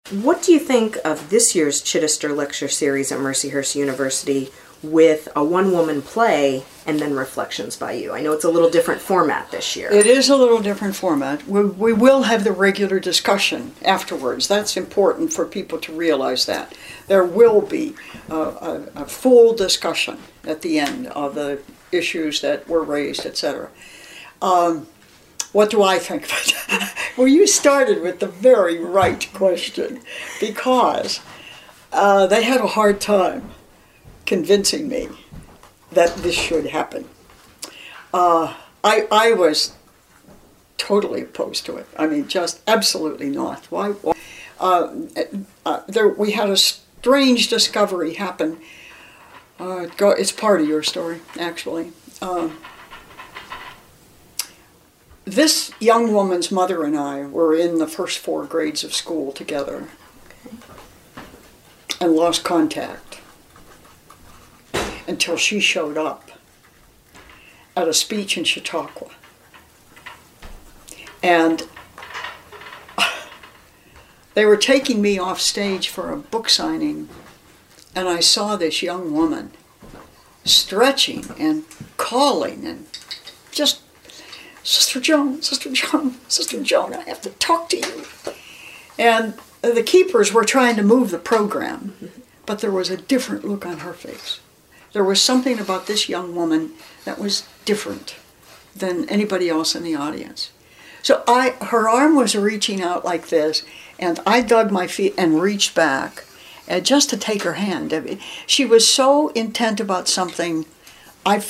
What do you think of this year's Chittister Lecture Series at Mercyhurst University with a one-woman play and then reflections by you? I know it's a little different format this year. It is a little different format. We will have the regular discussion afterwards. That's important for people to realize that. There will be a full discussion at the end of the issues that were raised, etc. What do I think of it? Well, you started with the very right question, because they had a hard time convincing me that this should happen. I was totally opposed to it. I mean, just absolutely not. Why? We had a strange discovery happen. It's part of your story, actually. This young woman's mother and I were in the first 4 grades of school together and lost contact until she showed up at a speech in Chautauqua. And they were taking me off stage for a book signing, and I saw this young woman stretching and calling and just, Sister Joan, Sister Joan, Sister Joan, I have to talk to you. And the keepers were trying to move the program, but there was a different look on her face. There was something about this young woman that was different than anybody else in the audience. So her arm was reaching out like this, and I dug my feet and reached back just to take her hand. I mean, she was so intent about something. I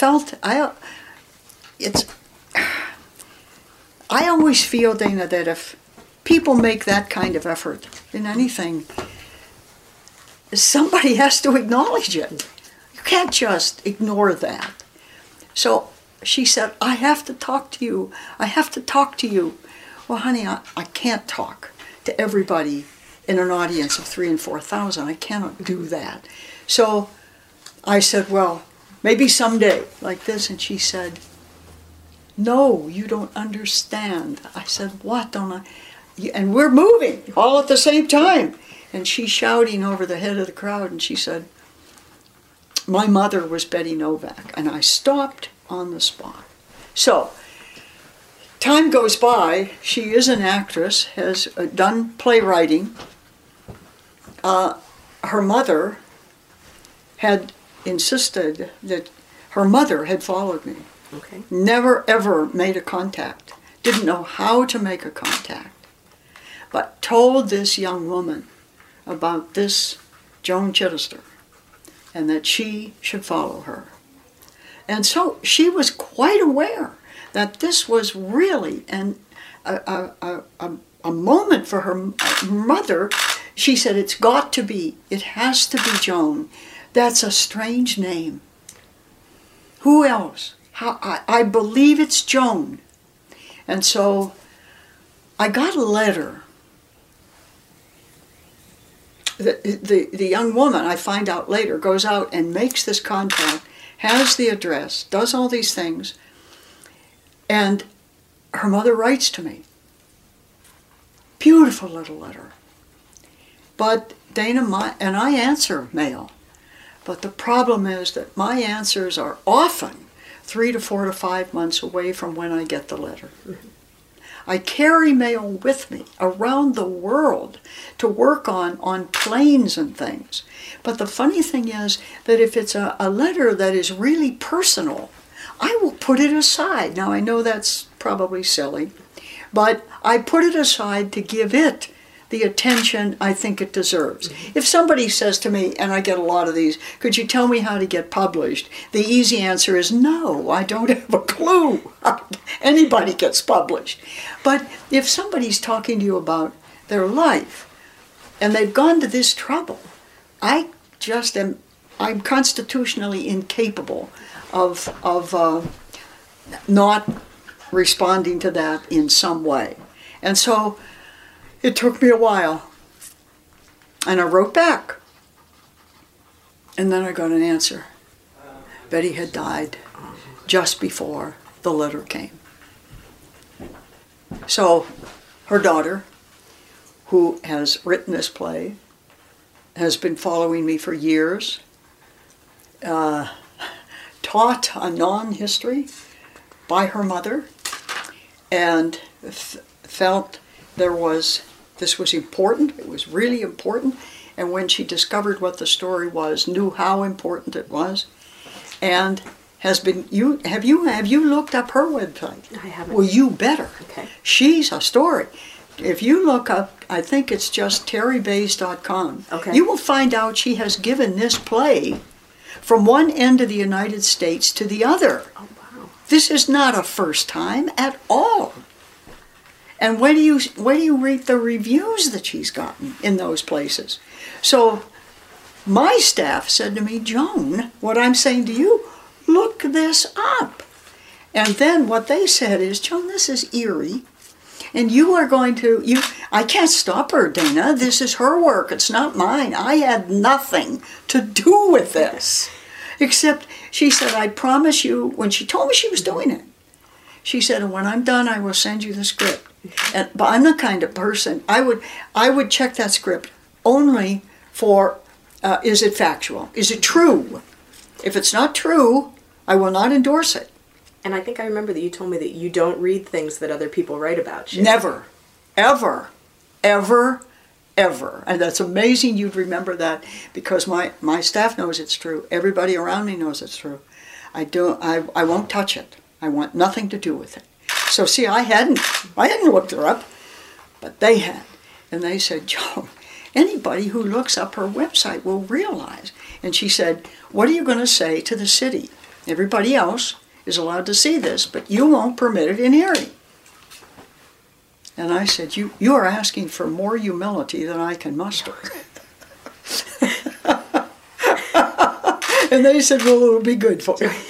always feel, Dana, that if people make that kind of effort in anything, somebody has to acknowledge it. You can't just ignore that. So she said, I have to talk to you. I have to talk to you. Well, honey, I can't talk to everybody in an audience of 3,000 and 4,000. I cannot do that. So I said, well, maybe someday like this. And she said, no, you don't understand. I said, what don't I? And we're moving all at the same time. And she's shouting over the head of the crowd, and she said, my mother was Betty Novak. And I stopped on the spot. So time goes by. She is an actress, has done playwriting. Her mother had insisted that her mother had followed me. Okay. Never ever made a contact. Didn't know how to make a contact. But told this young woman about this Joan Chittister and that she should follow her. And so she was quite aware that this was really a moment for her mother. She said, it's got to be, it has to be Joan. That's a strange name. Who else? I believe it's Joan. And so I got a letter. The young woman, I find out later, goes out and makes this contact, has the address, does all these things, and her mother writes to me. Beautiful little letter. But Dana, and I answer mail, but the problem is that my answers are often 3 to 4 to 5 months away from when I get the letter. I carry mail with me around the world to work on planes and things. But the funny thing is that if it's a letter that is really personal, I will put it aside. Now, I know that's probably silly, but I put it aside to give it the attention I think it deserves. If somebody says to me, and I get a lot of these, could you tell me how to get published? The easy answer is no, I don't have a clue how anybody gets published. But if somebody's talking to you about their life, and they've gone to this trouble, I'm constitutionally incapable of not responding to that in some way. And so it took me a while, and I wrote back, and then I got an answer. Betty had died just before the letter came. So her daughter, who has written this play, has been following me for years, taught a non-history by her mother, and felt this was important. It was really important. And when she discovered what the story was, knew how important it was, and have you looked up her website? I haven't. Well, you better. Okay. She's a story. If you look up, I think it's just terrybays.com. Okay. You will find out she has given this play from one end of the United States to the other. Oh, wow. This is not a first time at all. And where do you read the reviews that she's gotten in those places? So my staff said to me, Joan, what I'm saying to you, look this up. And then what they said is, Joan, this is eerie. And you are going to, I can't stop her, Dana. This is her work. It's not mine. I had nothing to do with this. Except she said, I promise you, when she told me she was doing it, she said, when I'm done, I will send you the script. But I'm the kind of person, I would check that script only for, is it factual? Is it true? If it's not true, I will not endorse it. And I think I remember that you told me that you don't read things that other people write about you. Never. Ever. Ever. Ever. And that's amazing you'd remember that, because my staff knows it's true. Everybody around me knows it's true. I won't touch it. I want nothing to do with it. So see, I hadn't looked her up, but they had. And they said, Joan, anybody who looks up her website will realize. And she said, what are you going to say to the city? Everybody else is allowed to see this, but you won't permit it in Erie. And I said, you are asking for more humility than I can muster. And they said, well, it'll be good for you.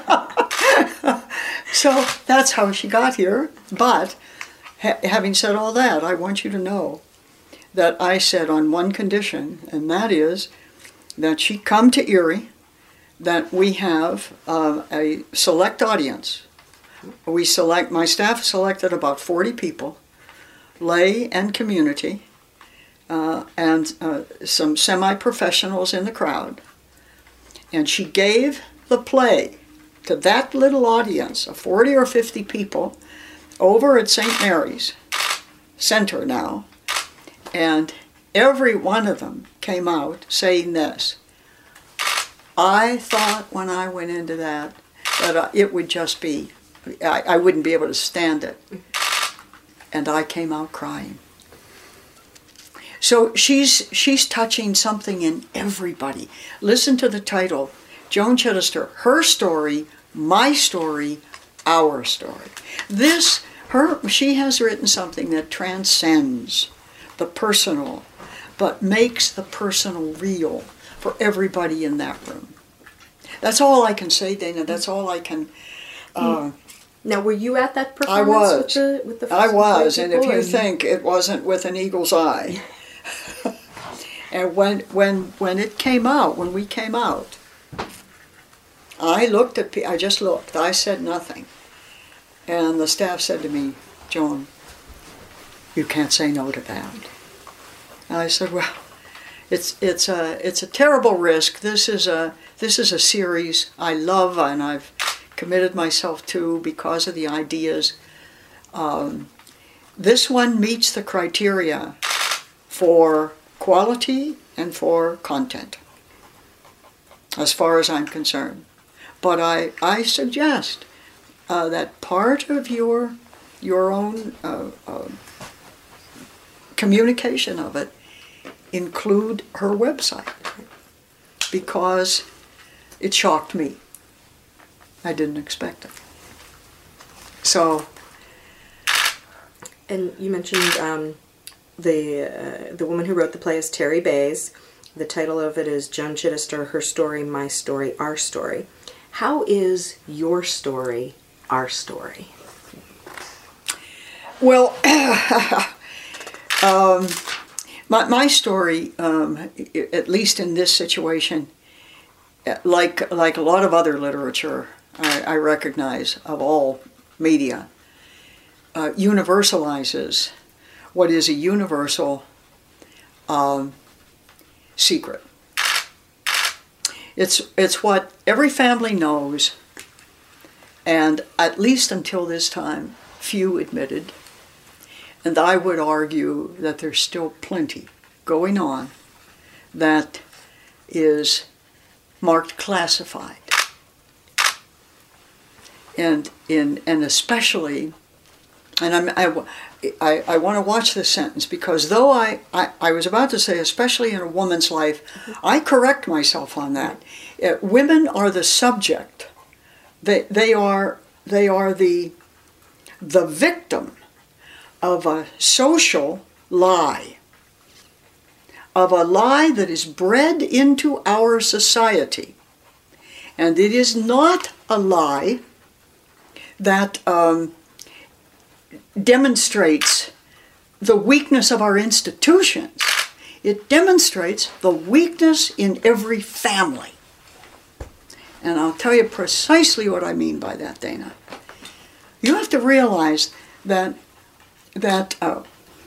So that's how she got here. But having said all that, I want you to know that I said on one condition, and that is that she come to Erie, that we have a select audience. My staff selected about 40 people, lay and community, and some semi-professionals in the crowd. And she gave the play to that little audience of 40 or 50 people over at St. Mary's Center now. And every one of them came out saying this: I thought when I went into that it would just be, I wouldn't be able to stand it. And I came out crying. So she's touching something in everybody. Listen to the title, Joan Chittister, Her Story, My Story, Our Story. She has written something that transcends the personal, but makes the personal real for everybody in that room. That's all I can say, Dana. That's all I can. Now, were you at that performance? I was. With the I was, and if people, you think it wasn't with an eagle's eye. And when it came out, when we came out, I just looked. I said nothing. And the staff said to me, Joan, you can't say no to that. And I said, well, it's a terrible risk. This is a series I love and I've committed myself to because of the ideas. This one meets the criteria for quality and for content, as far as I'm concerned. But I suggest that part of your own communication of it include her website, because it shocked me. I didn't expect it. So. And you mentioned the woman who wrote the play is Terry Bays. The title of it is Joan Chittister, Her Story, My Story, Our Story. How is your story our story? Well, my story, at least in this situation, like a lot of other literature I recognize of all media, universalizes what is a universal secret. It's what every family knows, and at least until this time, few admitted. And I would argue that there's still plenty going on that is marked classified. And especially, and I want to watch this sentence, because though I was about to say especially in a woman's life, I correct myself on that. Women are the subject. They are the victim of a social lie, of a lie that is bred into our society. And it is not a lie that demonstrates the weakness of our institutions. It demonstrates the weakness in every family. And I'll tell you precisely what I mean by that, Dana. You have to realize that the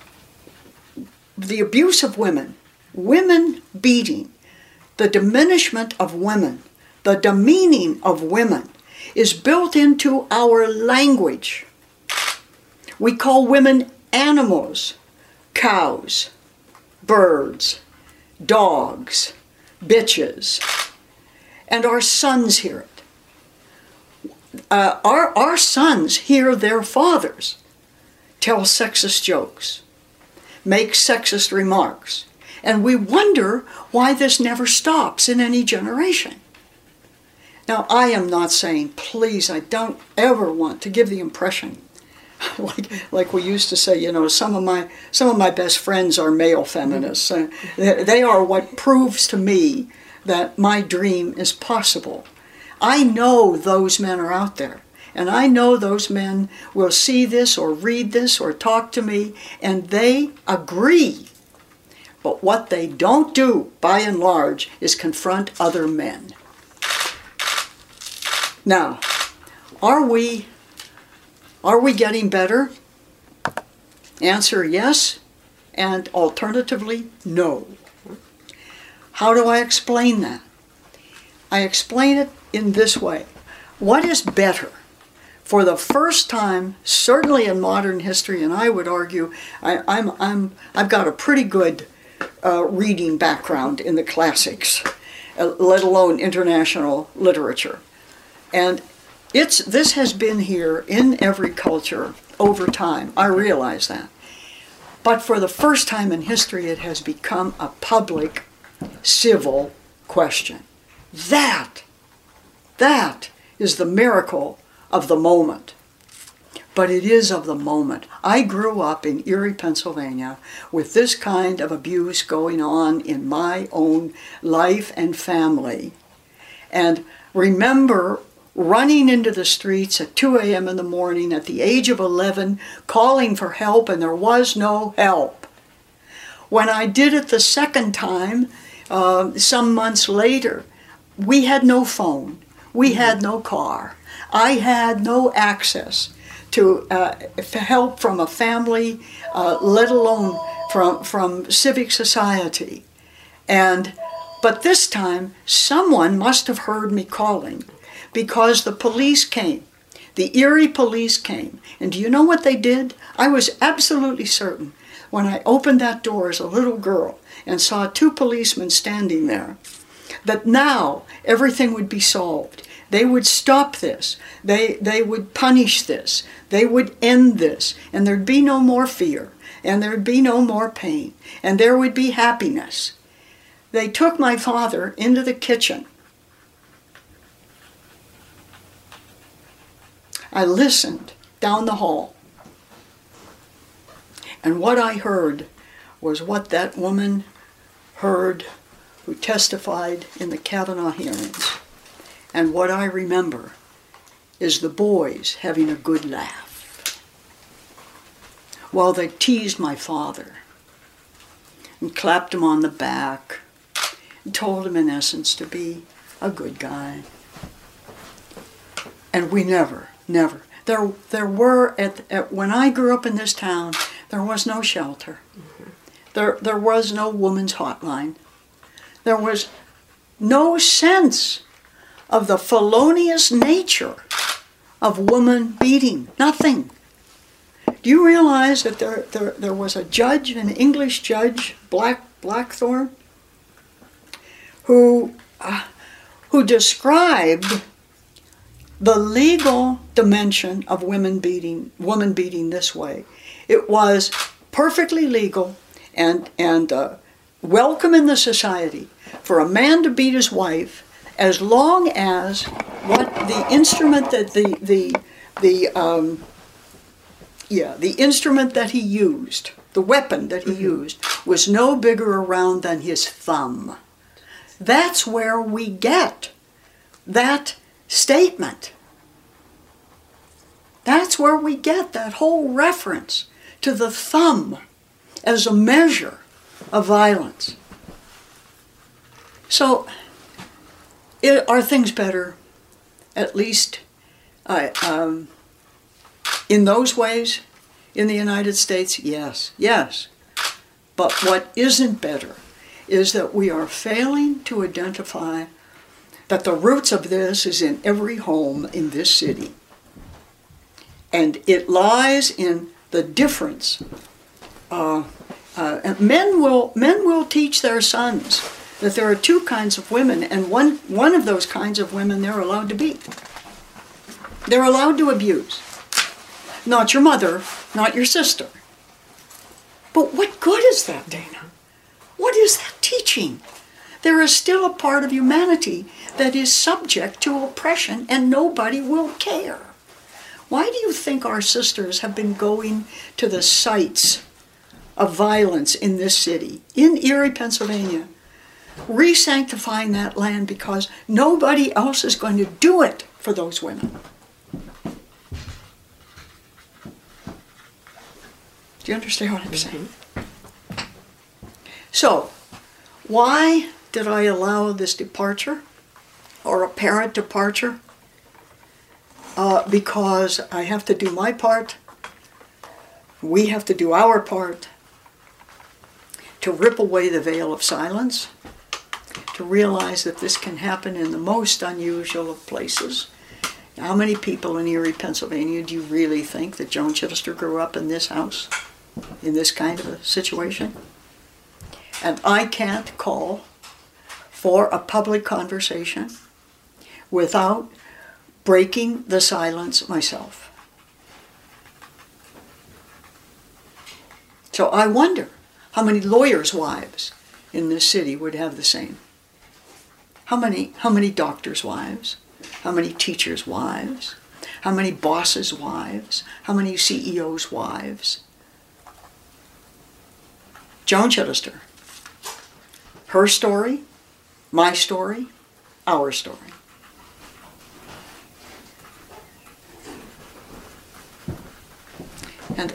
abuse of women, women beating, the diminishment of women, the demeaning of women is built into our language. We call women animals, cows, birds, dogs, bitches, and our sons hear it. Our sons hear their fathers tell sexist jokes, make sexist remarks, and we wonder why this never stops in any generation. Now, I am not saying, please, I don't ever want to give the impression, like we used to say, some of my best friends are male feminists. They are what proves to me that my dream is possible. I know those men are out there. And I know those men will see this or read this or talk to me, and they agree. But what they don't do, by and large, is confront other men. Now, are we getting better? Answer, yes, and alternatively, no. How do I explain that? I explain it in this way. What is better? For the first time, certainly in modern history, and I would argue I've got a pretty good reading background in the classics, let alone international literature, and this has been here in every culture over time. I realize that, but for the first time in history, it has become a public, civil question. That is the miracle of the moment. But it is of the moment. I grew up in Erie, Pennsylvania, with this kind of abuse going on in my own life and family. And remember running into the streets at 2 a.m. in the morning at the age of 11, calling for help, and there was no help. When I did it the second time, some months later, we had no phone. We had no car. I had no access to help from a family, let alone from civic society. But this time, someone must have heard me calling, because the police came. The Erie police came. And do you know what they did? I was absolutely certain when I opened that door as a little girl and saw 2 policemen standing there, that now everything would be solved. They would stop this. They would punish this. They would end this. And there'd be no more fear. And there'd be no more pain. And there would be happiness. They took my father into the kitchen. I listened down the hall. And what I heard was what that woman heard who testified in the Kavanaugh hearings. And what I remember is the boys having a good laugh while they teased my father and clapped him on the back and told him in essence to be a good guy. And we never. There were, when I grew up in this town, there was no shelter. There was no woman's hotline. There was no sense of the felonious nature of woman beating. Nothing. Do you realize that there was a judge, an English judge, Blackthorne, who described the legal dimension of woman beating this way? It was perfectly legal and welcome in the society for a man to beat his wife as long as what the instrument that the instrument that he used, the weapon that he used, was no bigger around than his thumb. That's where we get that statement. That's where we get that whole reference to the thumb as a measure of violence. So, are things better? At least in those ways in the United States? Yes. But what isn't better is that we are failing to identify that the roots of this is in every home in this city. And it lies in the difference. Men will teach their sons that there are two kinds of women, and one of those kinds of women they're allowed to beat. They're allowed to abuse. Not your mother, not your sister. But what good is that, Dana? What is that teaching? There is still a part of humanity that is subject to oppression, and nobody will care. Why do you think our sisters have been going to the sites of violence in this city, in Erie, Pennsylvania, re-sanctifying that land because nobody else is going to do it for those women? Do you understand what I'm saying? So, why did I allow this departure, or apparent departure? Because I have to do my part, we have to do our part to rip away the veil of silence, to realize that this can happen in the most unusual of places. How many people in Erie, Pennsylvania do you really think that Joan Chittister grew up in this house, in this kind of a situation? And I can't call for a public conversation without breaking the silence myself. So I wonder how many lawyers' wives in this city would have the same. How many doctors' wives? How many teachers' wives? How many bosses' wives? How many CEOs' wives? Joan Chittister. Her story, my story, our story. And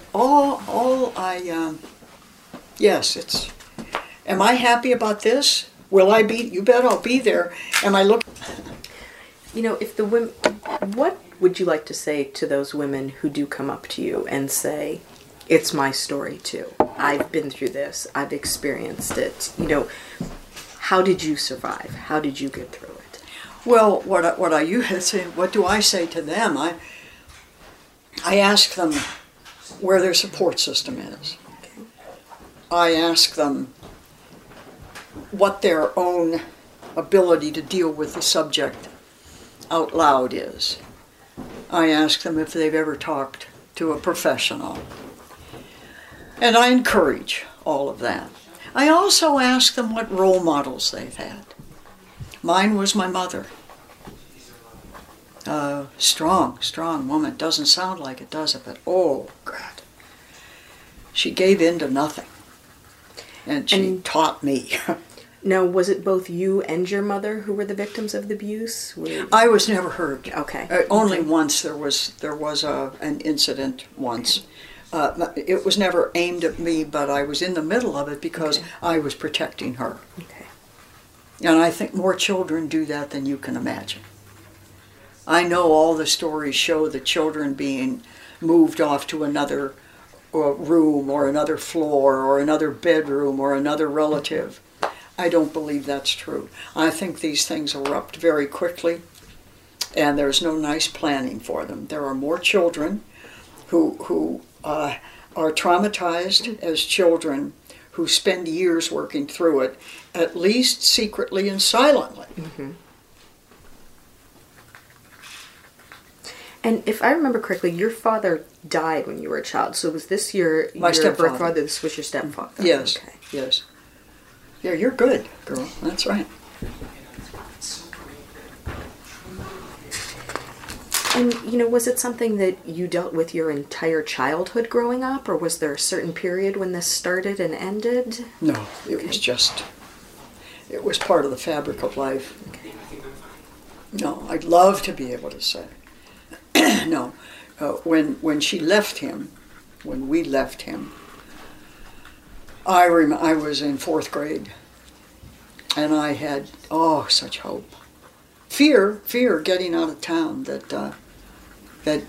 yes, am I happy about this? Will I be? You bet I'll be there. Am I looking? You know, if the women, what would you like to say to those women who do come up to you and say, it's my story too. I've been through this. I've experienced it. You know, how did you survive? How did you get through it? Well, what do I say to them? I ask them where their support system is. Okay. I ask them what their own ability to deal with the subject out loud is. I ask them if they've ever talked to a professional. And I encourage all of that. I also ask them what role models they've had. Mine was my mother. Strong woman. Doesn't sound like it, does it? But oh, God. She gave in to nothing. And she taught me. Now, was it both you and your mother who were the victims of the abuse? I was never hurt. Okay. Only once there was an incident once. It was never aimed at me, but I was in the middle of it because I was protecting her. Okay. And I think more children do that than you can imagine. I know all the stories show the children being moved off to another room or another floor or another bedroom or another relative. I don't believe that's true. I think these things erupt very quickly, and there's no nice planning for them. There are more children who are traumatized as children who spend years working through it, at least secretly and silently. Mm-hmm. And if I remember correctly, your father died when you were a child. So was this your birth father? This was your stepfather? Yes. Okay. Yes. Yeah, you're good, girl. That's right. And, was it something that you dealt with your entire childhood growing up, or was there a certain period when this started and ended? No, it was part of the fabric of life. Okay. No, I'd love to be able to say. No, when she left him, when we left him, I was in 4th grade, and I had such hope, fear getting out of town that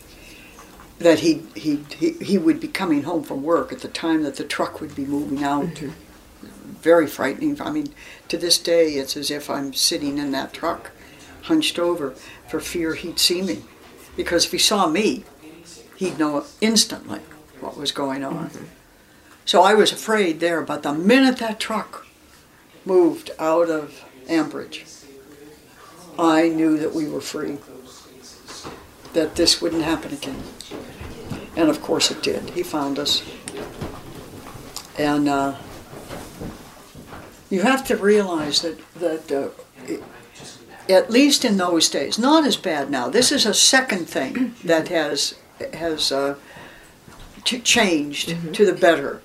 he would be coming home from work at the time that the truck would be moving out. Mm-hmm. Very frightening. I mean, to this day, it's as if I'm sitting in that truck, hunched over, for fear he'd see me. Because if he saw me, he'd know instantly what was going on. Mm-hmm. So I was afraid there, but the minute that truck moved out of Ambridge, I knew that we were free, that this wouldn't happen again. And of course it did. He found us. And you have to realize that at least in those days, not as bad now. This is a second thing that has changed mm-hmm. to the better.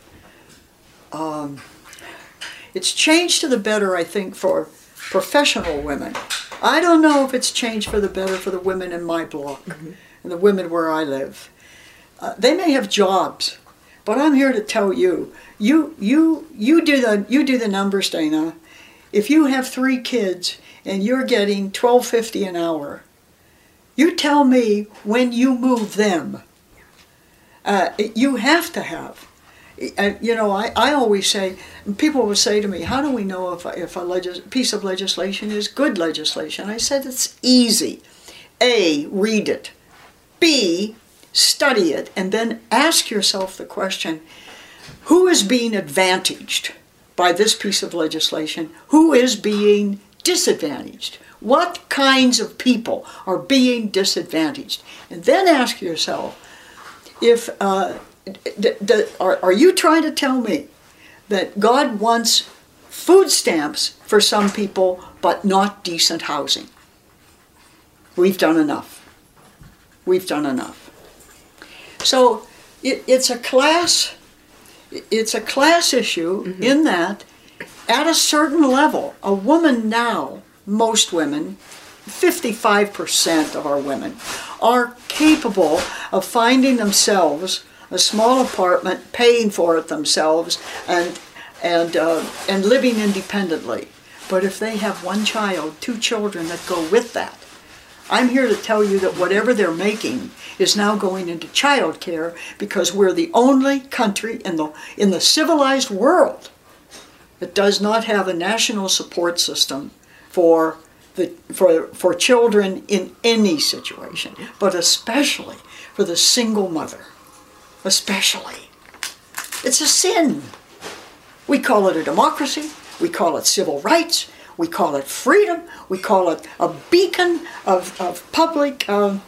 It's changed to the better, I think, for professional women. I don't know if it's changed for the better for the women in my block mm-hmm. and the women where I live. They may have jobs, but I'm here to tell you, you do the numbers, Dana. If you have 3 kids and you're getting $12.50 an hour, you tell me when you move them. You have to have. I always say, people will say to me, how do we know if a piece of legislation is good legislation? I said, it's easy. A, read it. B, study it. And then ask yourself the question, who is being advantaged by this piece of legislation? Who is being disadvantaged? What kinds of people are being disadvantaged? And then ask yourself, if are you trying to tell me that God wants food stamps for some people but not decent housing? We've done enough. We've done enough. So it's a class issue mm-hmm. in that at a certain level, a woman now, most women, 55% of our women, are capable of finding themselves a small apartment, paying for it themselves, and living independently. But if they have 1 child, 2 children that go with that, I'm here to tell you that whatever they're making is now going into child care, because we're the only country in the civilized world that does not have a national support system for children in any situation, but especially for the single mother. Especially. It's a sin. We call it a democracy. We call it civil rights. We call it freedom. We call it a beacon of public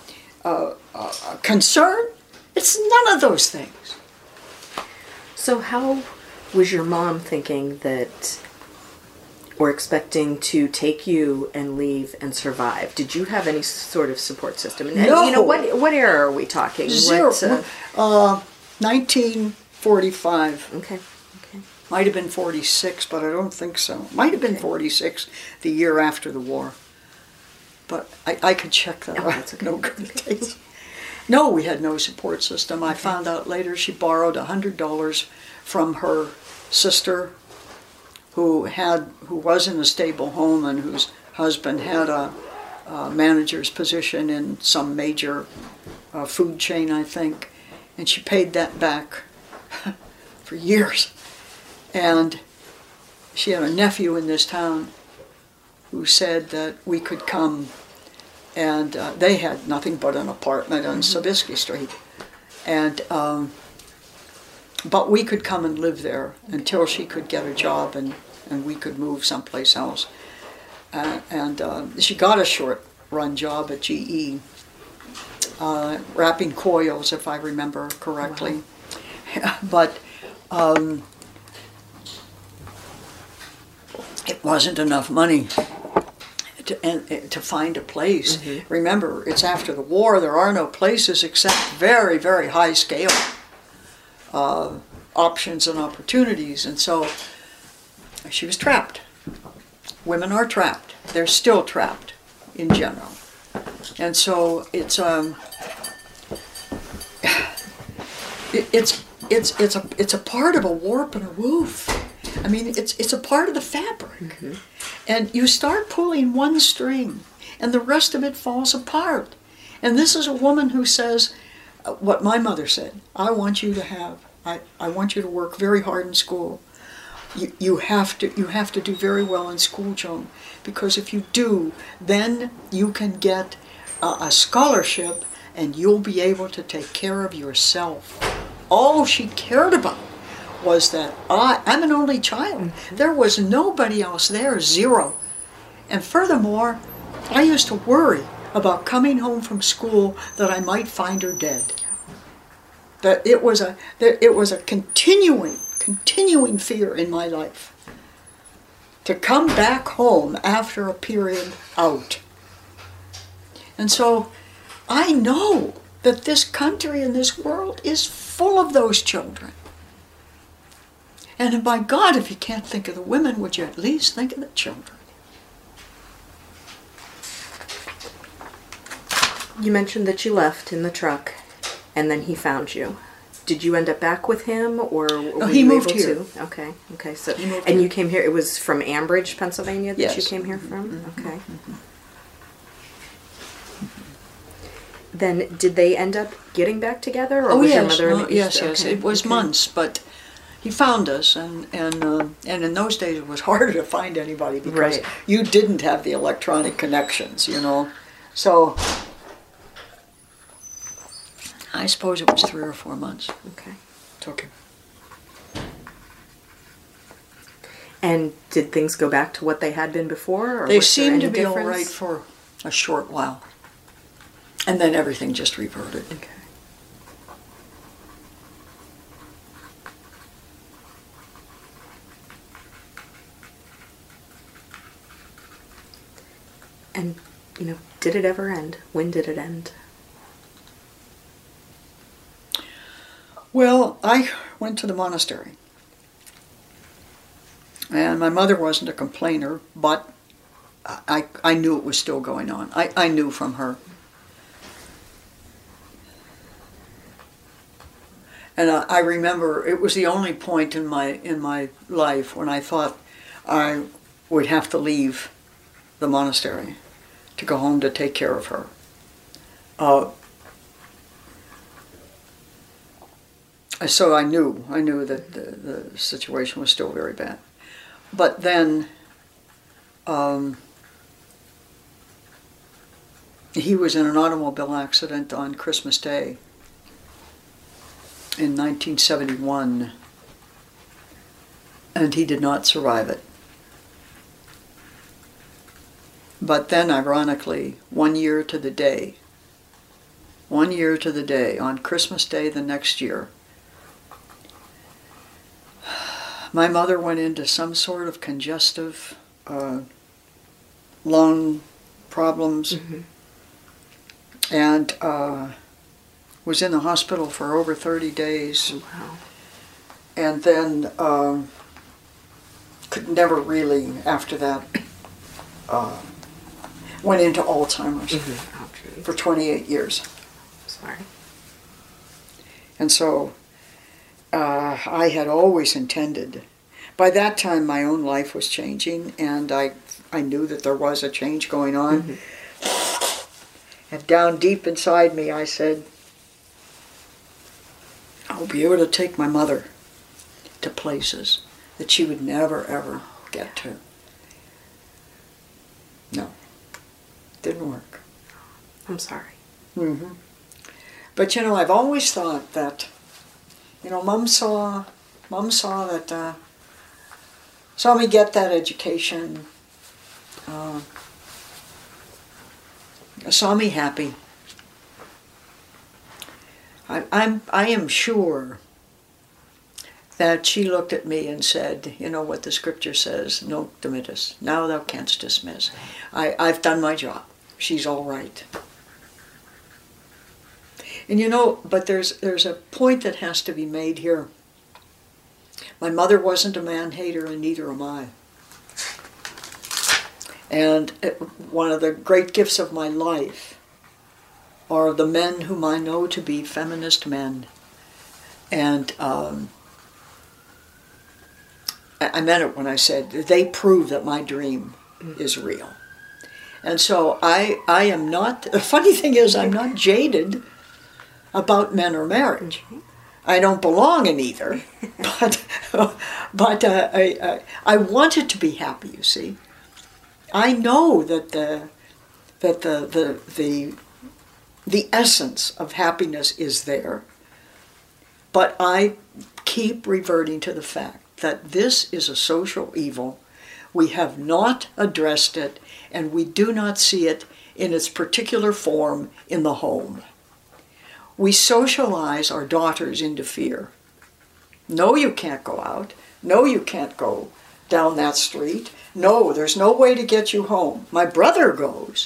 concern. It's none of those things. So how was your mom thinking that, or expecting to take you and leave and survive? Did you have any sort of support system? And, no. What era are we talking? 1945. Okay. Might have been 46, but I don't think so. Might have been 46, the year after the war. But I could check that. That's okay. No good dates. No, we had no support system. I found out later she borrowed $100 from her sister, who was in a stable home and whose husband had a manager's position in some major food chain, I think. And she paid that back for years. And she had a nephew in this town who said that we could come, and they had nothing but an apartment on Sobieski Street. And but we could come and live there until she could get a job and we could move someplace else. And she got a short-run job at GE, wrapping coils, if I remember correctly. Wow. But it wasn't enough money to find a place. Mm-hmm. Remember, it's after the war. There are no places except very, very high-scale options and opportunities. And so she was trapped. Women are trapped. They're still trapped in general. And so it's a part of a warp and a woof. I mean, it's a part of the fabric. Mm-hmm. And you start pulling one string, and the rest of it falls apart. And this is a woman who says, what my mother said, I want you to work very hard in school. You have to do very well in school, Joan, because if you do, then you can get a scholarship and you'll be able to take care of yourself. All she cared about was that I'm an only child. There was nobody else there, zero. And furthermore, I used to worry about coming home from school that I might find her dead. That it was a continuing fear in my life to come back home after a period out. And so I know that this country and this world is full of those children. And by God, if you can't think of the women, would you at least think of the children? You mentioned that you left in the truck, and then he found you. Did you end up back with him, or were he you moved able here. to? Okay. So, and here. You came here. It was from Ambridge, Pennsylvania, that yes. you came here from. Mm-hmm. Okay. Mm-hmm. Then, did they end up getting back together, or was your mother? Yes. It was months, but he found us, and in those days it was harder to find anybody because you didn't have the electronic connections, So I suppose it was 3 or 4 months. Okay. Took him. And did things go back to what they had been before? Or they was there seemed any to be difference? all right for a short while. And then everything just reverted. Okay. And, did it ever end? When did it end? Well, I went to the monastery. And my mother wasn't a complainer, but I knew it was still going on. I knew from her. And I remember it was the only point in my life when I thought I would have to leave the monastery to go home to take care of her. So I knew that the situation was still very bad. But then he was in an automobile accident on Christmas Day in 1971, and he did not survive it. But then, ironically, 1 year to the day, on Christmas Day the next year, my mother went into some sort of congestive lung problems, and was in the hospital for over 30 days. Wow. And then could never really, after that, went into Alzheimer's for 28 years. Sorry. And so I had always intended, by that time my own life was changing, and I knew that there was a change going on. And down deep inside me I said, I'll be able to take my mother to places that she would never, ever get to. No, didn't work. I'm sorry. Mm-hmm. But I've always thought that, Mom saw that, saw me get that education, saw me happy. I am sure that she looked at me and said, what the scripture says, "Nunc dimittis, now thou canst dismiss." I've done my job. She's all right. And but there's a point that has to be made here. My mother wasn't a man-hater, and neither am I. And one of the great gifts of my life are the men whom I know to be feminist men. And I meant it when I said they prove that my dream is real. And so I am not, the funny thing is I'm not jaded about men or marriage. I don't belong in either, but I wanted to be happy, you see. I know that the essence of happiness is there, but I keep reverting to the fact that this is a social evil. We have not addressed it, and we do not see it in its particular form in the home. We socialize our daughters into fear. No, you can't go out. No, you can't go down that street. No, there's no way to get you home. My brother goes.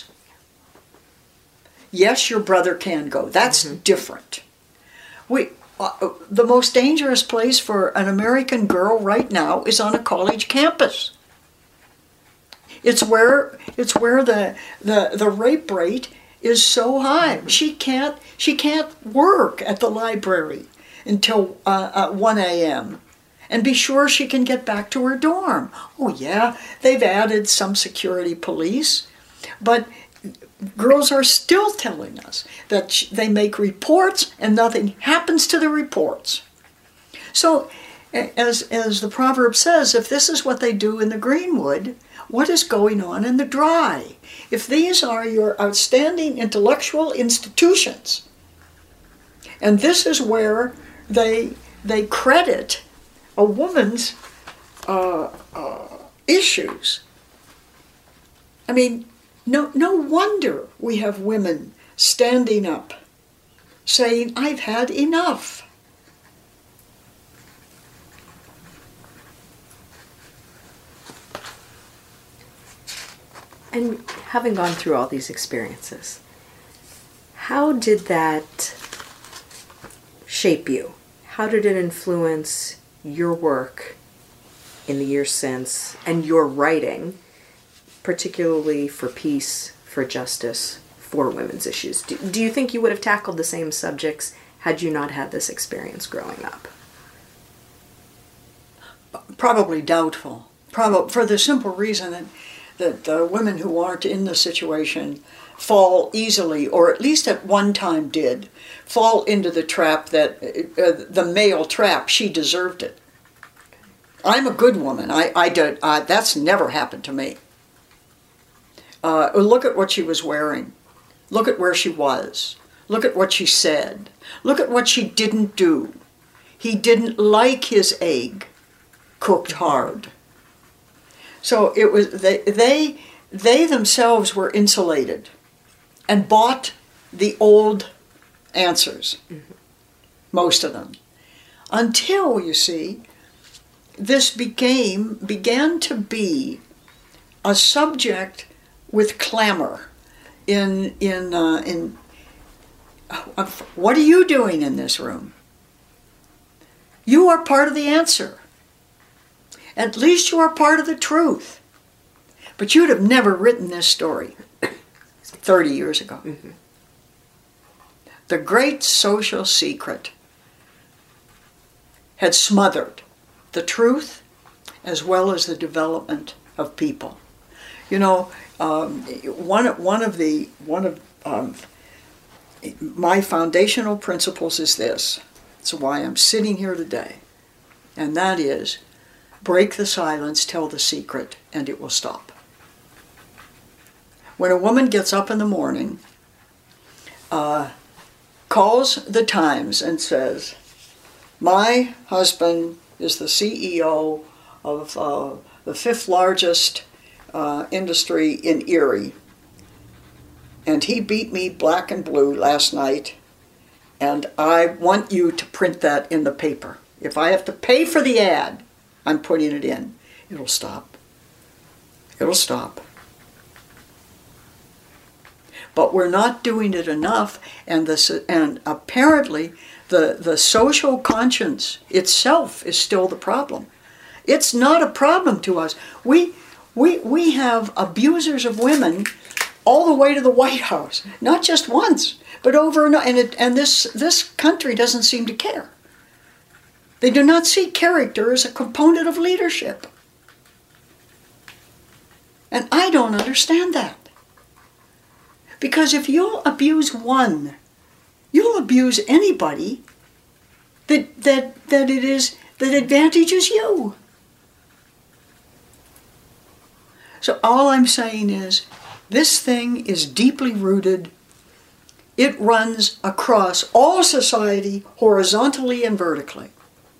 Yes, your brother can go. That's different. The most dangerous place for an American girl right now is on a college campus. It's where the rape rate is so high. She can't work at the library until 1 a.m. and be sure she can get back to her dorm. Oh yeah, they've added some security police, but girls are still telling us that they make reports and nothing happens to the reports. So, as the proverb says, if this is what they do in the greenwood, what is going on in the dry? If these are your outstanding intellectual institutions, and this is where they credit a woman's issues, I mean, no wonder we have women standing up saying, "I've had enough." And having gone through all these experiences, how did that shape you? How did it influence your work in the years since and your writing, particularly for peace, for justice, for women's issues? Do you think you would have tackled the same subjects had you not had this experience growing up? Probably doubtful. For the simple reason that women who aren't in the situation fall easily, or at least at one time did, fall into the trap that, the male trap, she deserved it. I'm a good woman. That's never happened to me. Look at what she was wearing. Look at where she was. Look at what she said. Look at what she didn't do. He didn't like his egg cooked hard. So it was they themselves were insulated and bought the old answers, most of them, until, you see, this began to be a subject with clamor in what are you doing in this room? You are part of the answer. At least you are part of the truth. But you'd have never written this story 30 years ago. Mm-hmm. The great social secret had smothered the truth as well as the development of people. One of my foundational principles is this. It's why I'm sitting here today. And that is, break the silence, tell the secret, and it will stop. When a woman gets up in the morning, calls the Times and says, my husband is the CEO of the 5th largest industry in Erie, and he beat me black and blue last night, and I want you to print that in the paper. If I have to pay for the ad, I'm putting it in. It'll stop. It'll stop. But we're not doing it enough, and apparently the social conscience itself is still the problem. It's not a problem to us. We have abusers of women all the way to the White House, not just once, but over and this country doesn't seem to care. They do not see character as a component of leadership. And I don't understand that. Because if you'll abuse one, you'll abuse anybody that advantages you. So all I'm saying is, this thing is deeply rooted. It runs across all society, horizontally and vertically.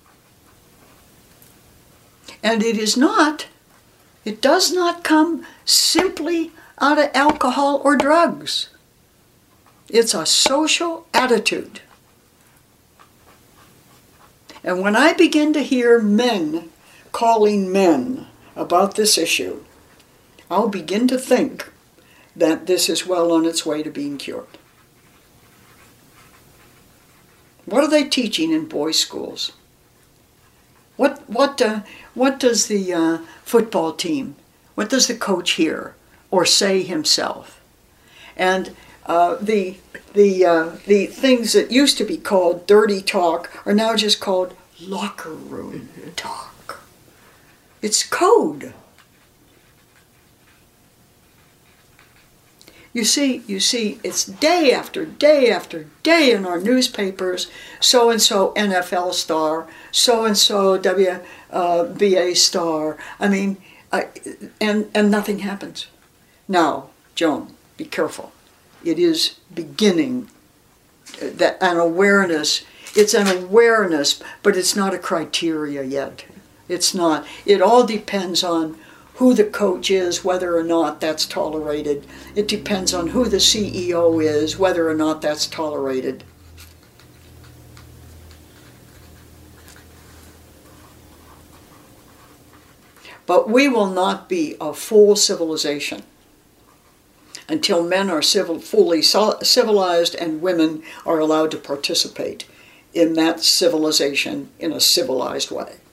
And it does not come simply out of alcohol or drugs. It's a social attitude. And when I begin to hear men calling men about this issue, I'll begin to think that this is well on its way to being cured. What are they teaching in boys' schools? What does the football team, what does the coach hear or say himself? And the things that used to be called dirty talk are now just called locker room talk. It's code. You see, it's day after day after day in our newspapers, so-and-so NFL star, so-and-so WBA star. I mean, and nothing happens. Now, Joan, be careful. It is beginning that an awareness. It's an awareness, but it's not a criteria yet. It's not. It all depends on who the coach is, whether or not that's tolerated. It depends on who the CEO is, whether or not that's tolerated. But we will not be a full civilization until men are fully civilized and women are allowed to participate in that civilization in a civilized way.